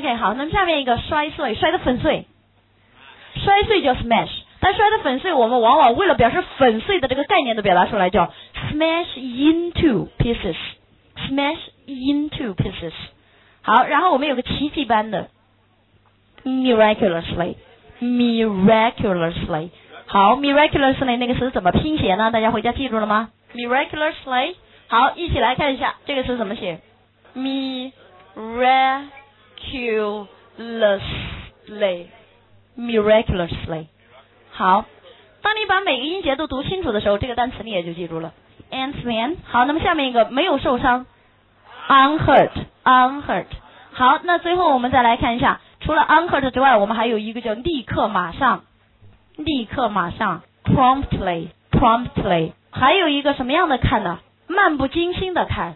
OK， 好，那么下面一个摔碎，摔得粉碎，摔碎叫 smash， 但摔得粉碎，我们往往为了表示粉碎的这个概念都表达出来，叫 smash into pieces，smash into pieces。好，然后我们有个奇迹般的 miraculously。好 ，miraculously 那个词怎么拼写呢？大家回家记住了吗 ？miraculously。好，一起来看一下这个词怎么写 ，miraculously。好，当你把每个音节都读清楚的时候，这个单词你也就记住了 ，ant-man。好，那么下面一个没有受伤 ，unhurt。好，那最后我们再来看一下，除了 unhurt 之外，我们还有一个叫立刻马上。promptly， 还有一个什么样的看呢？漫不经心的看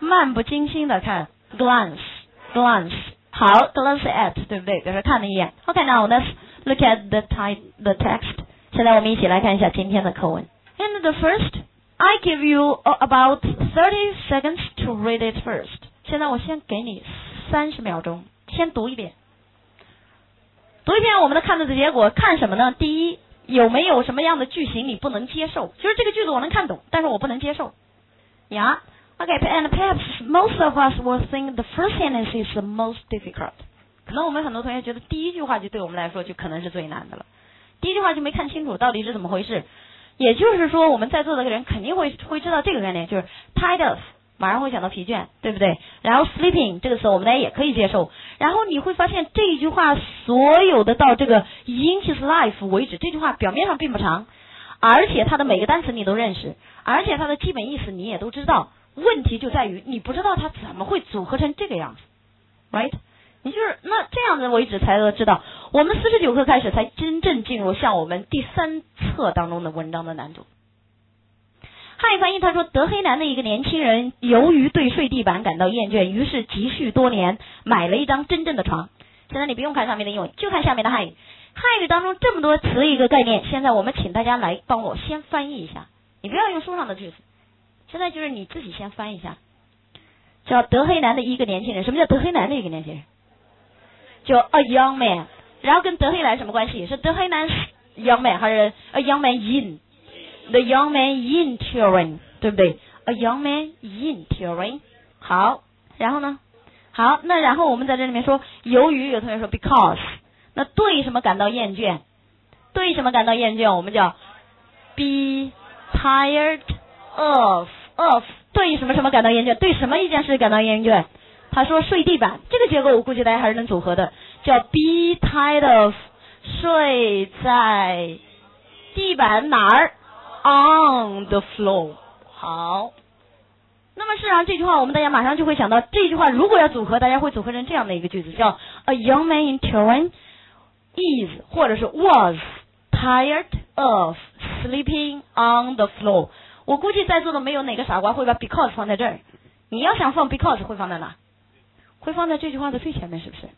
glance。 好 glance at 对不对？表示看了一眼。 OK， now let's look at the text。 现在我们一起来看一下今天的课文。 And the first, I give you about 30 seconds to read it first。 现在我先给你30秒钟，先读一遍。读一遍我们的看的结果，看什么呢？第一，有没有什么样的句型你不能接受？就是这个句子我能看懂，但是我不能接受。Yeah, okay, and perhaps most of us will think the first sentence is the most difficult。 可能我们很多同学觉得第一句话就对我们来说就可能是最难的了。第一句话就没看清楚到底是怎么回事。也就是说，我们在座的人肯定会知道这个概念，就是 tired of。马上会想到疲倦，对不对？然后 sleeping 这个词我们大家也可以接受。然后你会发现这一句话所有的到这个 in his life 为止，这句话表面上并不长，而且它的每个单词你都认识，而且它的基本意思你也都知道。问题就在于你不知道它怎么会组合成这个样子 ，right？ 你就是那这样子为止才知道。我们49课开始才真正进入像我们第3册当中的文章的难度。汉语翻译他说，德黑兰的一个年轻人由于对睡地板感到厌倦，于是积蓄多年买了一张真正的床。现在你不用看上面的英文，就看下面的汉语。汉语当中这么多词一个概念，现在我们请大家来帮我先翻译一下，你不要用书上的句子，现在就是你自己先翻译一下。叫德黑兰的一个年轻人，什么叫德黑兰的一个年轻人？叫 a young man， 然后跟德黑兰什么关系？是德黑兰 young man 还是 a young man in？The young man in Turin， 对不对 ？A young man in Turin。好，然后呢？好，那然后我们在这里面说，由于有同学说 because， 那对什么感到厌倦？对什么感到厌倦？我们叫 be tired of。对什么什么感到厌倦？对什么一件事感到厌倦？他说睡地板，这个结构我估计大家还是能组合的，叫 be tired of， 睡在地板哪儿？ On the floor。 好，那么事实上这句话我们大家马上就会想到，这句话如果要组合，大家会组合成这样的一个句子，叫 A young man in Turin is 或者是 was tired of sleeping on the floor。 我估计在座的没有哪个傻瓜会把 because 放在这儿，你要想放 because 会放在哪？会放在这句话的最前面，是不是？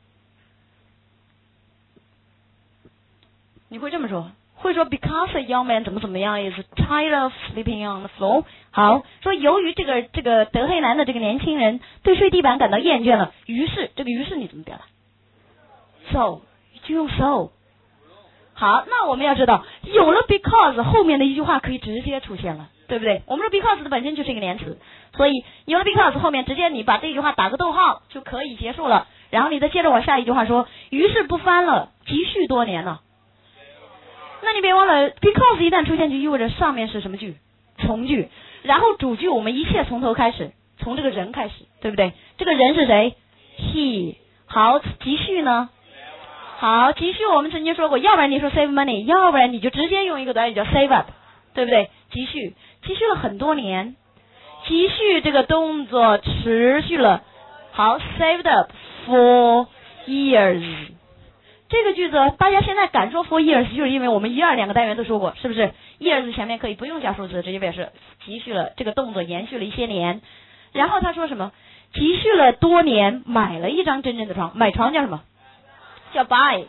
你会这么说，会说 because a young man 怎么样 is tired of sleeping on the floor。 好，说由于这个德黑兰的这个年轻人对睡地板感到厌倦了，于是这个于是你怎么表达？ so 就用 so。 好，那我们要知道有了 because 后面的一句话可以直接出现了，对不对？我们说 because 的本身就是一个连词，所以有了 because 后面直接你把这句话打个逗号就可以结束了，然后你再接着往下一句话说，于是不翻了，积蓄多年了。那你别忘了 because 一旦出现就意味着上面是什么句？从句，然后主句我们一切从头开始，从这个人开始，对不对？这个人是谁？ he。 好，积蓄呢？好，积蓄我们曾经说过，要不然你说 save money， 要不然你就直接用一个短语叫 save up， 对不对？积蓄了很多年，积蓄这个动作持续了，好 saved up for years。这个句子大家现在敢说 for years， 就是因为我们1、2两个单元都说过，是不是 years 前面可以不用加数词，直接表示积蓄了这个动作延续了一些年。然后他说什么？积蓄了多年，买了一张真正的床。买床叫什么？叫 buy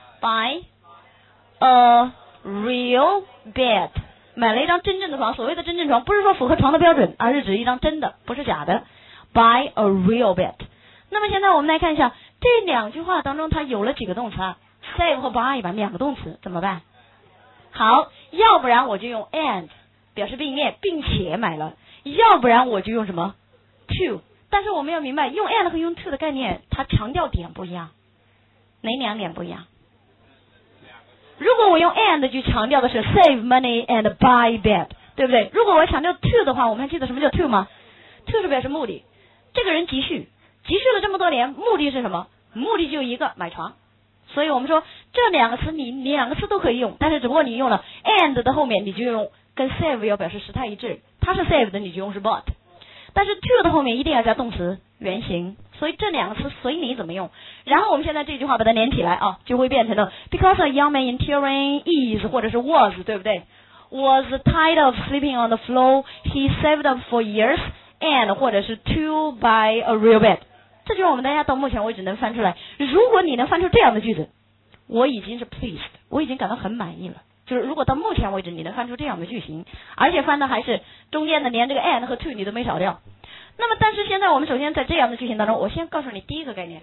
a real bed。 买了一张真正的床。所谓的真正床不是说符合床的标准，而是指一张真的，不是假的。buy a real bed。 那么现在我们来看一下这两句话当中，它有了几个动词啊 ？save 和 buy 吧，两个动词怎么办？好，要不然我就用 and 表示并列，并且买了；要不然我就用什么 to。但是我们要明白，用 and 和用 to 的概念，它强调点不一样。哪两点不一样？如果我用 and 就强调的是 save money and buy bed， 对不对？如果我强调 to 的话，我们还记得什么叫 to 吗？ to 是表示目的，这个人积蓄了这么多年，目的是什么？目的就一个，买床。所以我们说这两个词你两个词都可以用，但是只不过你用了 and 的后面，你就用跟 save 要表示时态一致，它是 save 的你就用是 bought， 但是 to 的后面一定要加动词原形，所以这两个词随你怎么用。然后我们现在这句话把它连起来啊，就会变成了 because a young man in Turin is 或者是 was， 对不对？ was tired of sleeping on the floor, he saved up for years and 或者是 to buy a real bed。这就是我们大家到目前为止能翻出来。如果你能翻出这样的句子，我已经是 pleased， 我已经感到很满意了。就是如果到目前为止你能翻出这样的句型，而且翻的还是中间的连这个 and 和 to 你都没少掉。那么但是现在我们首先在这样的句型当中，我先告诉你第一个概念，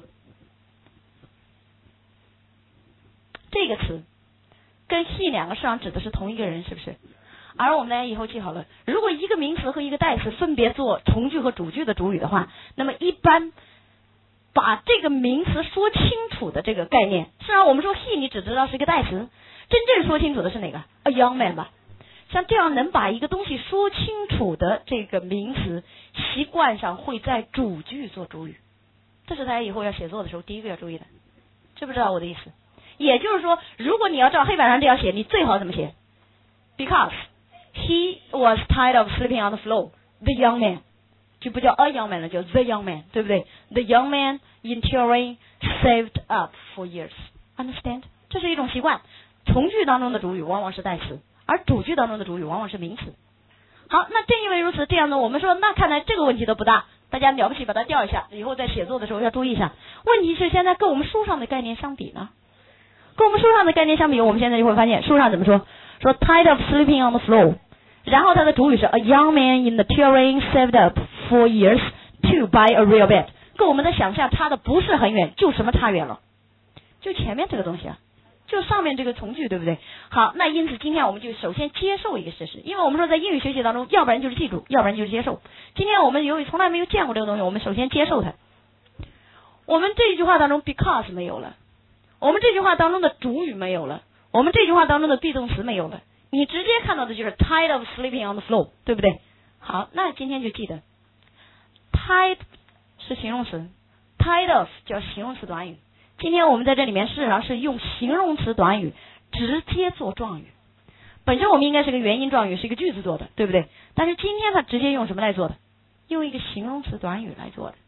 这个词跟 he 两个实际上指的是同一个人，是不是？而我们大家以后记好了，如果一个名词和一个代词分别做从句和主句的主语的话，那么一般把这个名词说清楚的这个概念，实际上我们说 he 你只知道是一个代词，真正说清楚的是哪个 a young man 吧。像这样能把一个东西说清楚的这个名词，习惯上会在主句做主语，这是大家以后要写作的时候第一个要注意的，知不知道我的意思？也就是说，如果你要照黑板上这样写，你最好怎么写？ Because he was tired of sleeping on the floor, the young man， 就不叫 a young man 了，叫 the young man， 对不对？ The young man in Turin saved up for years. Understand？ 这是一种习惯，从句当中的主语往往是代词，而主句当中的主语往往是名词。好，那正因为如此，这样呢，我们说那看来这个问题都不大，大家了不起把它调一下，以后在写作的时候要注意一下。问题是现在跟我们书上的概念相比呢，跟我们书上的概念相比，我们现在就会发现书上怎么说？说 tired of sleeping on the floor， 然后它的主语是 a young man in the Turin saved up for years to buy a real bed， 跟我们的想象差的不是很远，就什么差远了？就前面这个东西啊，就上面这个从句，对不对？好，那因此今天我们就首先接受一个事实，因为我们说在英语学习当中，要不然就是记住，要不然就是接受。今天我们由于从来没有见过这个东西，我们首先接受它。我们这一句话当中 because 没有了，我们这句话当中的主语没有了，我们这句话当中的 be 动词没有了，你直接看到的就是 tired of sleeping on the floor， 对不对？好，那今天就记得 tired 是形容词， tired of 叫形容词短语。今天我们在这里面事实上是用形容词短语直接做状语，本身我们应该是个原因状语，是一个句子做的，对不对？但是今天它直接用什么来做的？用一个形容词短语来做的，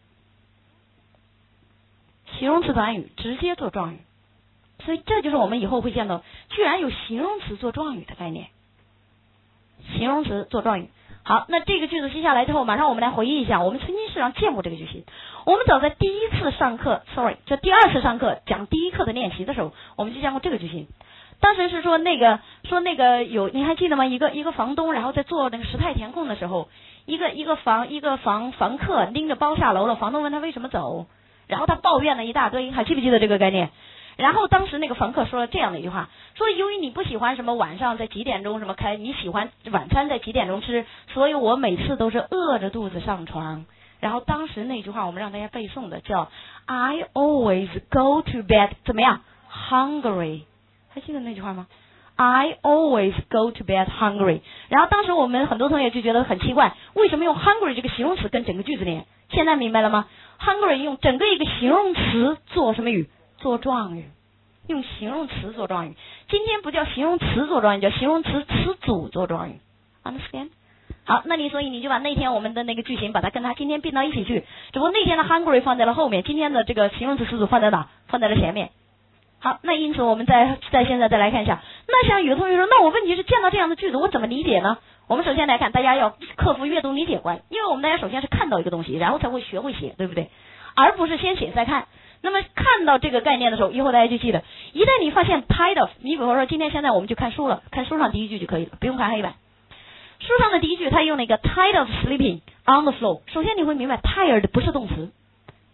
形容词短语直接做状语。所以这就是我们以后会见到居然有形容词做状语的概念，形容词做状语。好，那这个句子记下来之后，马上我们来回忆一下，我们曾经实际上见过这个句型。我们早在第一次上课这第二次上课讲第一课的练习的时候，我们就讲过这个句型。当时是说那个有，你还记得吗？一个房东，然后在做那个时态填空的时候，一个房客拎着包下楼了，房东问他为什么走，然后他抱怨了一大堆，还记不记得这个概念？然后当时那个房客说了这样的一句话，说由于你不喜欢什么晚上在几点钟什么开，你喜欢晚餐在几点钟吃，所以我每次都是饿着肚子上床。然后当时那句话我们让大家背诵的叫 I always go to bed 怎么样 hungry， 还记得那句话吗？ I always go to bed hungry。 然后当时我们很多同学就觉得很奇怪，为什么用 hungry 这个形容词跟整个句子连？现在明白了吗？ hungry 用整个一个形容词做什么语？做状语，用形容词做状语。今天不叫形容词做状语，叫形容词词组做状语。 Understand？ 好，那所以你就把那天我们的那个句型把它跟它今天并到一起去，只不过那天的 hungry 放在了后面，今天的这个形容词词组放在哪？放在了前面。好，那因此我们在现在再来看一下，那像有的同学说，那我问题是见到这样的句子我怎么理解呢？我们首先来看，大家要克服阅读理解关，因为我们大家首先是看到一个东西，然后才会学会写，对不对？而不是先写再看。那么看到这个概念的时候，以后大家就记得，一旦你发现 tired of， 你比如说今天现在我们就看书了，看书上第一句就可以了，不用看黑板。书上的第一句它用了一个 tired of sleeping on the floor， 首先你会明白 tired 不是动词，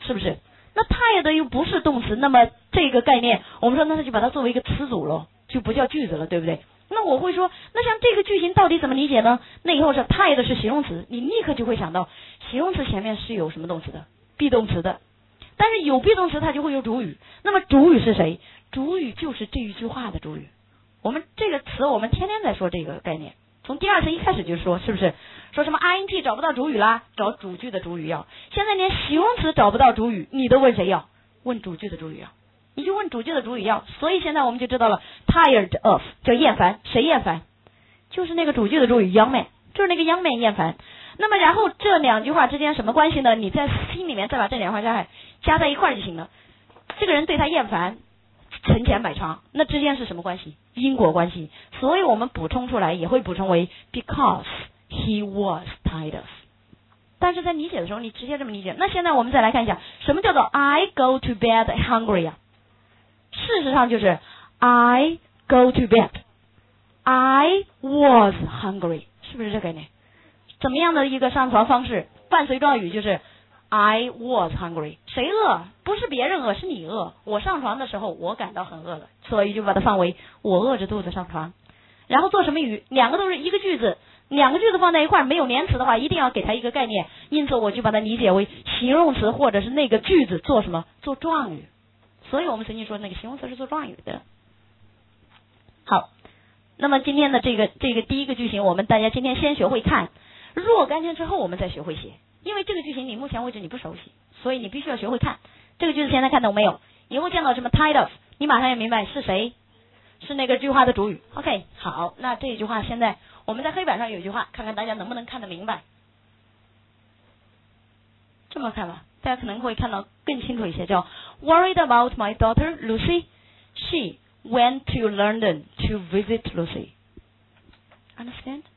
是不是？那 tired 又不是动词，那么这个概念我们说那就把它作为一个词组了，就不叫句子了，对不对？那我会说，那像这个句型到底怎么理解呢？那以后是 tired 是形容词，你立刻就会想到形容词前面是有什么动词的 be 动词的，但是有 be 动词它就会有主语，那么主语是谁？主语就是这一句话的主语。我们这个词我们天天在说这个概念，从第二次一开始就说，是不是？说什么 ing 找不到主语啦，找主句的主语要。现在连形容词找不到主语，你都问谁要？问主句的主语要。你就问主句的主语要。所以现在我们就知道了 tired of 叫厌烦，谁厌烦？就是那个主句的主语 young man， 就是那个 young man 厌烦。那么然后这两句话之间什么关系呢？你在心里面再把这两句话加在一块就行了。这个人对他厌烦，成千百长，那之间是什么关系？因果关系。所以我们补充出来也会补充为 because he was tired of。 但是在理解的时候你直接这么理解。那现在我们再来看一下什么叫做 I go to bed hungry 啊？事实上就是 I go to bed I was hungry， 是不是这个概念？怎么样的一个上床方式？伴随状语就是 I was hungry。 谁饿？不是别人饿，是你饿。我上床的时候我感到很饿了，所以就把它放为我饿着肚子上床。然后做什么语？两个都是一个句子，两个句子放在一块没有连词的话一定要给它一个概念，因此我就把它理解为形容词或者是那个句子做什么？做状语。所以我们曾经说那个形容词是做状语的。好，那么今天的这个第一个句型我们大家今天先学会看，若干天之后我们再学会写，因为这个句型你目前为止你不熟悉，所以你必须要学会看。这个句子现在看懂没有？以后见到什么 tired of 你马上要明白是谁，是那个句话的主语。 OK， 好，那这一句话现在我们在黑板上有一句话，看看大家能不能看得明白。这么看吧，大家可能会看到更清楚一些，叫 Worried about my daughter Lucy, she went to London to visit Lucy. Understand?